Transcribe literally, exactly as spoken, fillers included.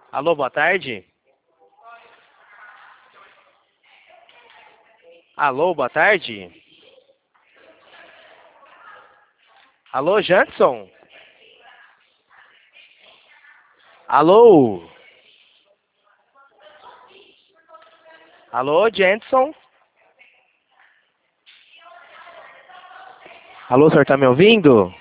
Alô, boa tarde. Alô, boa tarde. Alô, Jackson. Alô. Alô, Jenson. Alô, o senhor tá me ouvindo?